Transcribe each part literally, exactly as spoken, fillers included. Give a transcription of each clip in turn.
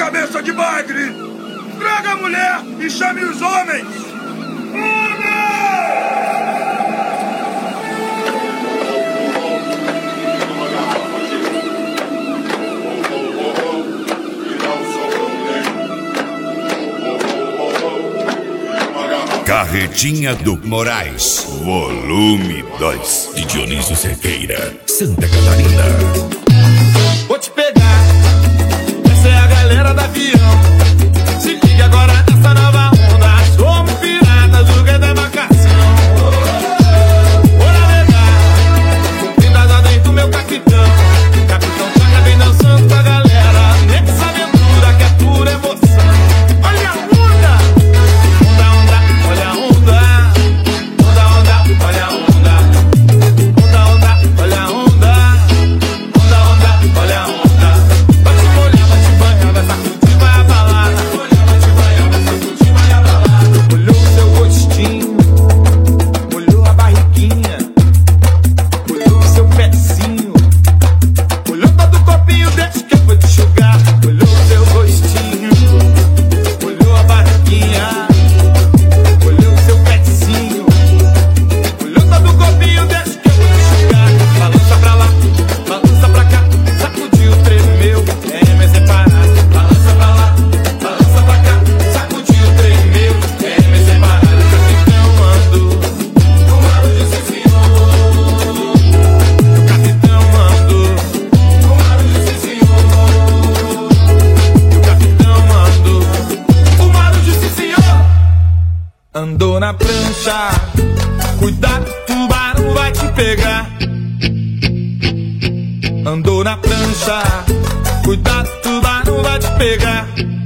cabeça de bagre! Traga a mulher e chame os homens! Carretinha do Moraes, volume dois, de Dionísio Cerqueira, Santa Catarina. Vou te pegar, essa é a galera da avião. Se liga agora nessa nova onda. Somos piratas do que da embarcação. Vou navegar, cumprindo as ordens do meu capitão. Capitão Chaga vem dançando com a galera nessa aventura que é pura emoção. Olha a onda, onda, onda, olha a onda. Onda, onda, olha a onda. Onda, onda, olha a onda. Onda, onda, olha a onda. Vai te molhar, vai te banhar, vai sacudir, vai abalar. Vai te banhar, vai sacudir, vai abalar. Olhou o seu rostinho, olhou a barriguinha, olhou o seu pezinho, olhou todo o copinho, deixa que eu vou te enxugar. Olhou o seu rostinho, olhou a barriguinha, olhou o seu pezinho, olhou todo o copinho, deixa que eu vou te enxugar. Balança pra lá, balança pra cá, sacudiu, tremeu, é me separar. Balança pra lá, balança pra cá, sacudiu, tremeu, é me separar. O capitão mandou, o Maru disse senhor. O capitão mandou, o Maru disse senhor. O capitão mandou, o Maru disse senhor. Andou na prancha, cuidado, tubarão vai te pegar. Andou na prancha, cuidado, tubarão vai te pegar.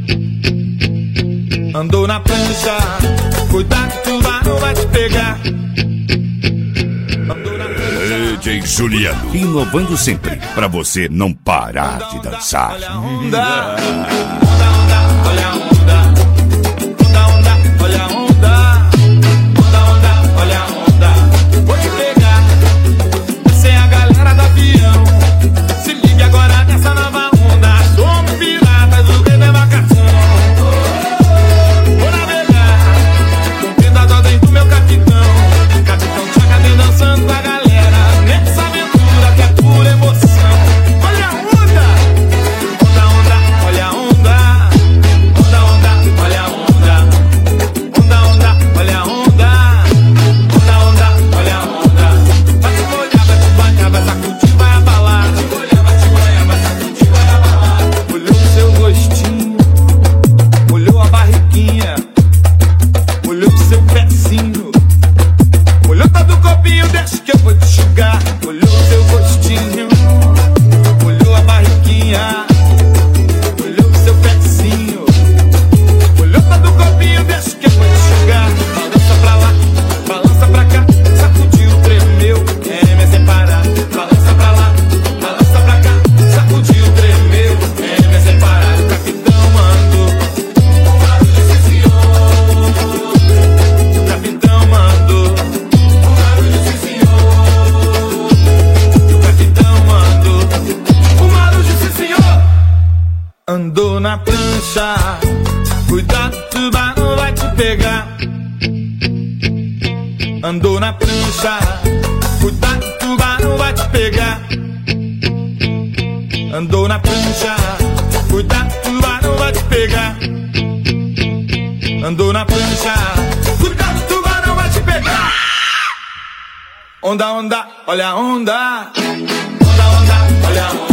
Andou na prancha, cuidado, tubarão vai te pegar. Andou na prancha. D J Juliano, inovando sempre, pra você não parar de dançar. Olha a onda, onda, onda, olha a onda. Onda, onda, olha a onda. Onda, onda, olha a onda. Vou te pegar, essa é a galera do avião. Se liga agora nessa nova onda. Somos piratas do rei da embarcação. Vou navegar, cumprindo as ordens do meu capitão. Capitão Chaga vem dançando com a galera nessa aventura que é pura emoção. Olha a onda, onda, onda, olha a onda. Onda, onda, olha a onda. Onda, onda, olha a onda. Onda, onda, olha a onda. Vai te molhar, vai te banhar, vai sacudir, vai abalar. Vai te molhar, vai te banhar, vai sacudir, vai abalar. Olhou o seu rostinho, olhou a barriguinha, olhou o seu pezinho, olhou todo o copinho, deixa que eu vou te enxugar. Olhou o seu rostinho, olhou a barriguinha, olhou o seu pezinho, olhou todo o copinho, deixa que eu vou te enxugar. Balança pra lá, balança pra cá, sacudiu, tremeu, é me separar. Balança pra lá, balança pra cá, sacudiu, tremeu, é me separar. O capitão mandou, o Maru disse senhor. O capitão mandou, o Maru disse senhor. O capitão mandou, o Maru disse senhor. Andou na prancha, cuidado, tubarão vai te pegar. Andou na prancha, cuidado, tubarão vai te pegar. Andou na prancha, cuidado, tubarão vai te pegar. Andou na prancha, cuidado, tubarão vai te pegar. Onda, onda, olha a onda. Onda, onda, olha a onda.